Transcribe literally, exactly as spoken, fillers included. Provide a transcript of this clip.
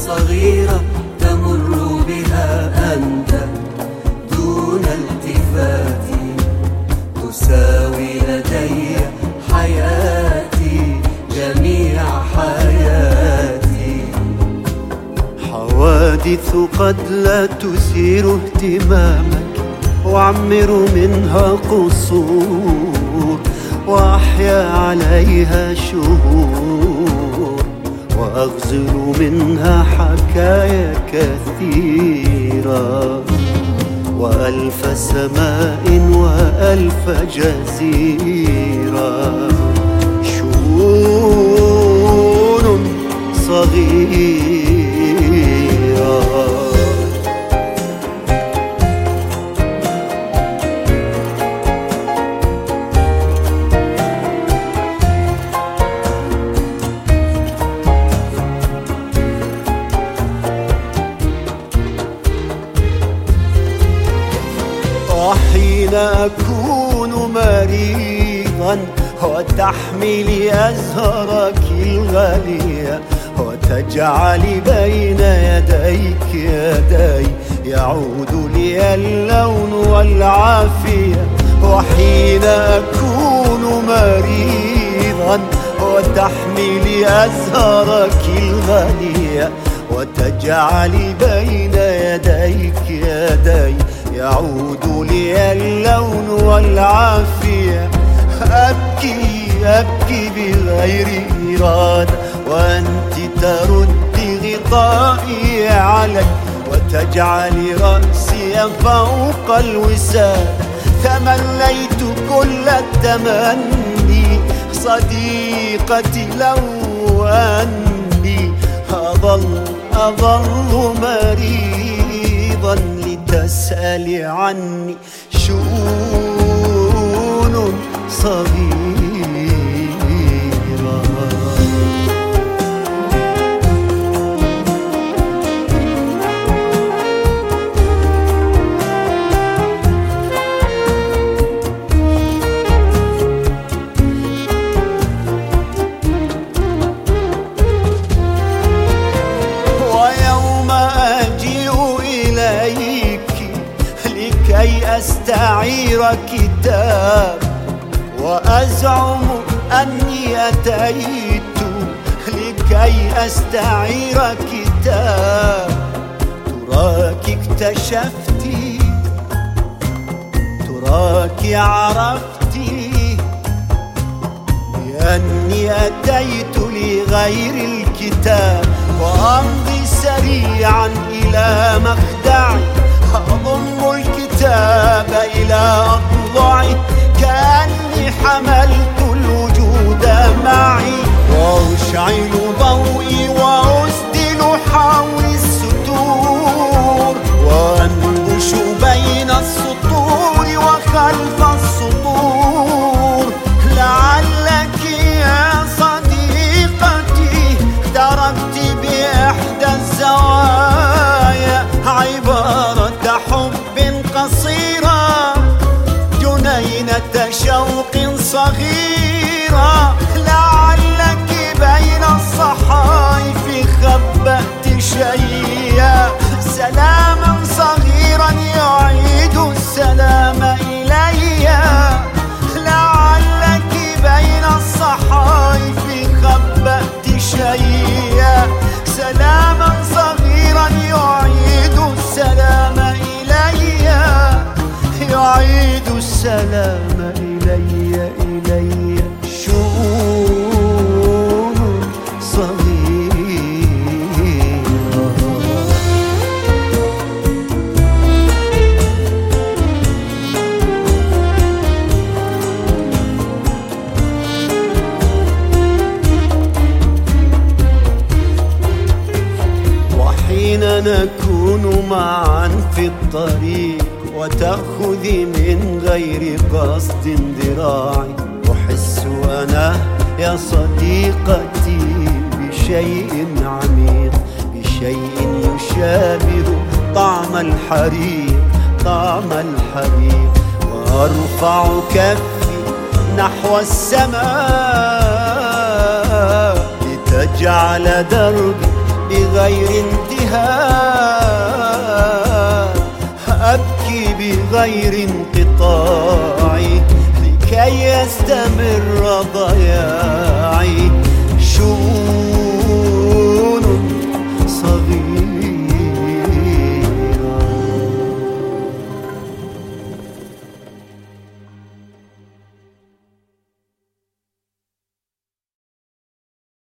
صغيرة تمر بها أنت دون التفات، تساوي لدي حياتي جميع حياتي. حوادث قد لا تثير اهتمامك، وأعمر منها قصور وأحيا عليها شهور، وأغزل منها حكايا كثيرة، وألف سماء وألف جزيرة. شؤون صغيرة. وحين أكون مريضا وتحملي أزهرك الغالية، وتجعلي بين يديك يدي، يعود لي اللون والعافية. وحين أكون مريضا وتحملي أزهرك الغالية، وتجعلي بين يديك يدي، يعود لي اللون والعافية. أبكي أبكي بغير إرادة، وأنت تردي غطائي علي، وتجعلي رأسي فوق الوساد. تمنيت كل التمني صديقتي لو أني أظل أظل مريضا لتسألي عني. شؤون صغيرة. ويوم أجيء إليك لكي أستعير كتاب، وأزعم أني أتيت لكي أستعير كتاب، تراك اكتشفتي، تراك عرفتي بأني أتيت لغير الكتاب. وأمضي سريعا إلى مخدعي، أضم الكتاب إلى أضلعي، كأني حملت الوجود معي. وأشعل ضوئي وأسدل حول الستور، وأنبش بين السطور وخلف السطور. لعلك يا صديقتي تركت بإحدى الزوايا عبارة حب قصيرة، جنينة شوق صغيرة. لعلك بين الصحائف خبأت شيئا، سلاما صغيرا يعيد السلام إلي. لعلك بين الصحائف خبأت شيئا، سلاما صغيرا يعيد السلام إلي، يعيد السلام إلي إلي. شؤون صغيرة. وحين نكون معا في الطريق، وتأخذي من غير قصد ذراعي، أحس أنا يا صديقتي بشيء عميق، بشيء يشابه طعم الحريق، طعم الحريق. وأرفع كفي نحو السماء لتجعل دربي بغير انتهاء، أبكي بغير انقطاع لكي يستمر ضياعي.